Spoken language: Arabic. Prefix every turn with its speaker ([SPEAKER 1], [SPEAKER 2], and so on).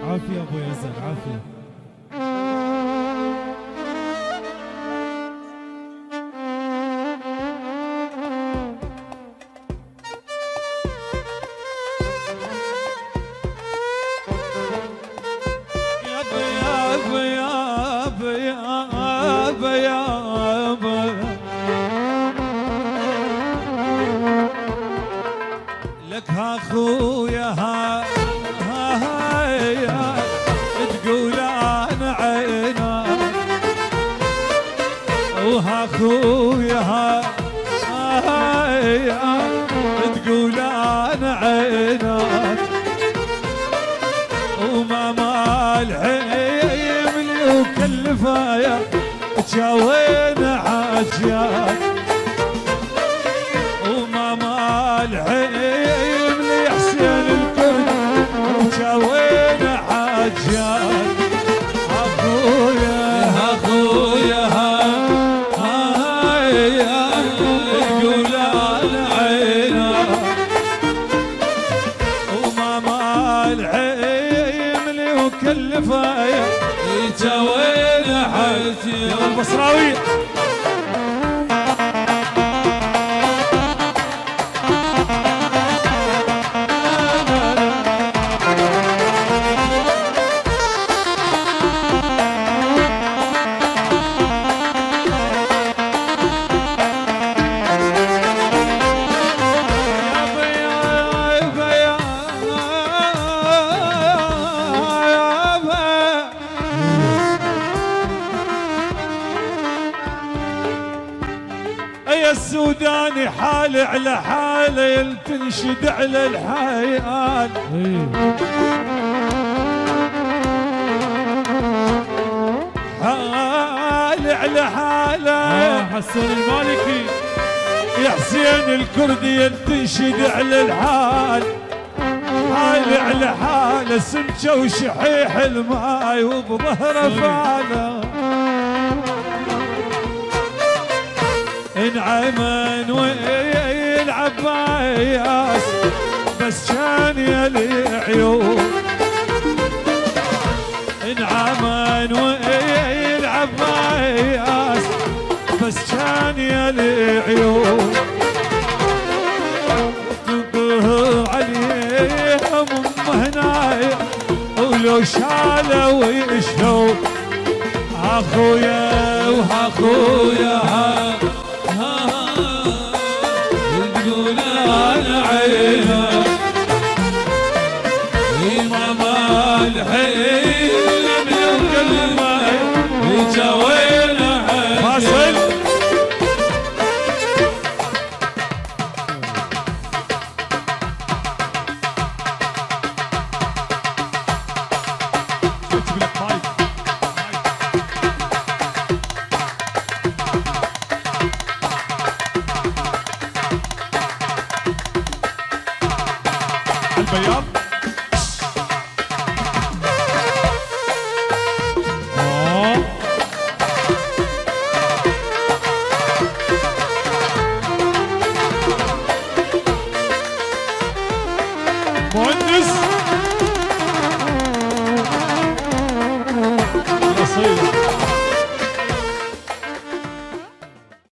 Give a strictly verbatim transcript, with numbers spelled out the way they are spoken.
[SPEAKER 1] عافية ابو يزن عافية.
[SPEAKER 2] لك ها خويا ها ها تقول انا عينك، وها خويا ها تقول انا عينك، وما مال حيملي وكلفايا جاوين عاجياك، وما مال حيملي حسين الكرد وجاوين عاجياك. اخويا اخويا هاي يقول انا عينك، وما مال حيملي وكلفايا جاوين عاجياك. يا البصراوي السوداني حالي على حالي تنشد على الحيان، حالي على حالي
[SPEAKER 1] آه حسن المالكي
[SPEAKER 2] يا حسين الكردي تنشد على الحال، حالي على حالي سمكه وشحيح الماي وبظهره فاله، انعمن ويلعب عياس بس كان يلي عيون، انعمن ويلعب عياس بس كان يلي عيون، تقه عليهم هنايا ولو شالوا ويشلوا. اخويا واخويا تقول انا عينك، ما مال حيل من كلمه جوي